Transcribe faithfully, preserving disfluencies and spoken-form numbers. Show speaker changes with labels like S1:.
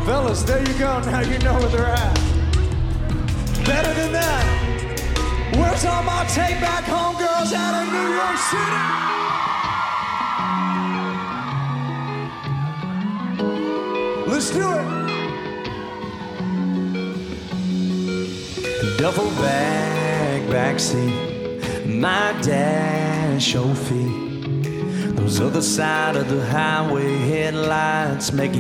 S1: Fellas, there you go. Now you know where they're at. Better than that. Where's all my take back home girls out of New York City? Let's do it. Duffel bag, backseat, my dad's chauffeur. Those other side of the highway headlights make